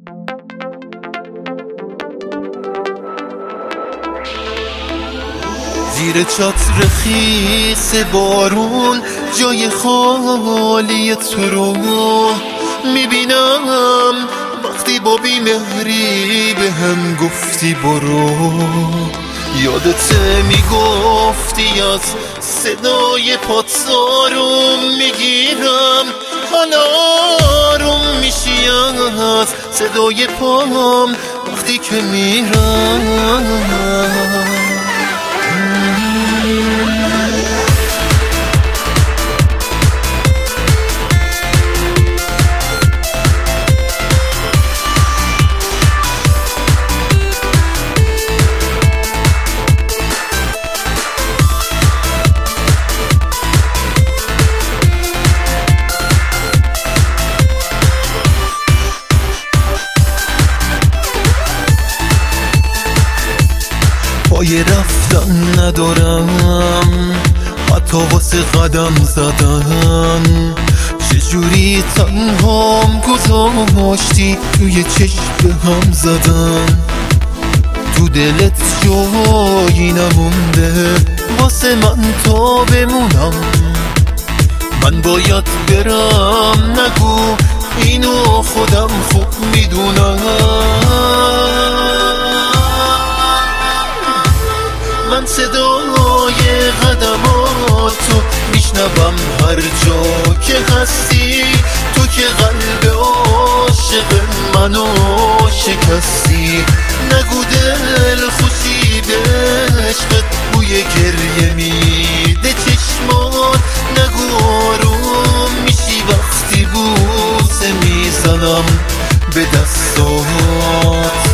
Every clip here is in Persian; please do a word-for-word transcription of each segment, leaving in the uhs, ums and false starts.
زیر چتر خیس بارون جای خالی تو رو میبینم، وقتی با بیمهری به هم گفتی برو. یادت میگفتی از صدای پات آروم میگیرم، حالا آروم میشی از صدای پام وقتی که میرم. پای رفتن ندارم، حتی واسه قدم زدن. چجوری تنهام گذاشتی توی چشم هم زدن. تو دلت جایی نمونده واسه من تا بمونم. من باید برم، نگو اینو خودم خوب میدونم. من صدای قدماتو میشنوم هر جا که هستی. تو که قلب عاشق منو شکستی. نگو دل خوشی به عشقت بوی گریه میده چشمات. نگو آروم میشی وقتی بوسه میزنم به دستات.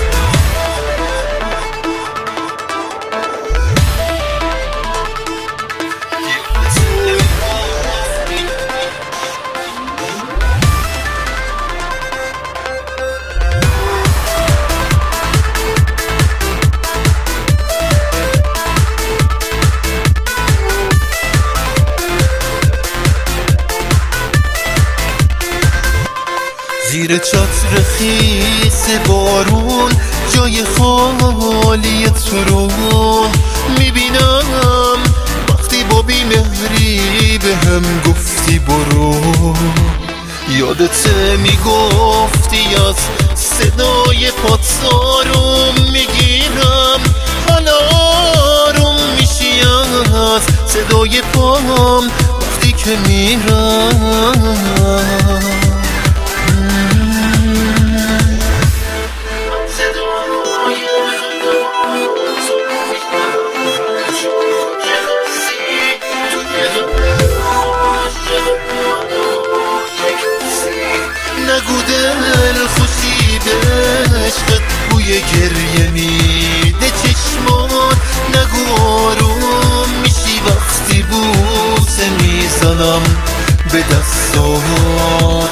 زیر چتر خیس بارون جای خالی تو رو میبینم، وقتی با بیمهری به هم گفتی برو. یادت میگفتی از صدای پات آروم میگیرم، حالا آروم میشی از صدای پام وقتی که میرم. نگو دل خوشی به عشقت بوی گریه میده چشمات. نگو آروم میشی وقتی بوسه میزنم به دستات.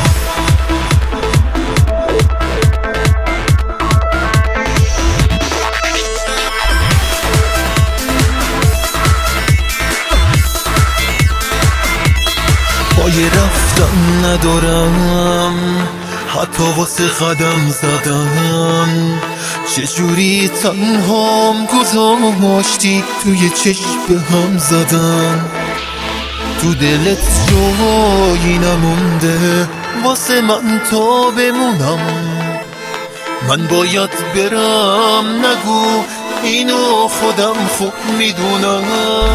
پای رفتن ندارم، حتی واسه قدم زدن. چجوری تنهام گذاشتی توی چشم هم زدن. تو دلت جایی نمونده واسه من تا بمونم. من باید برم، نگو اینو خودم خوب میدونم.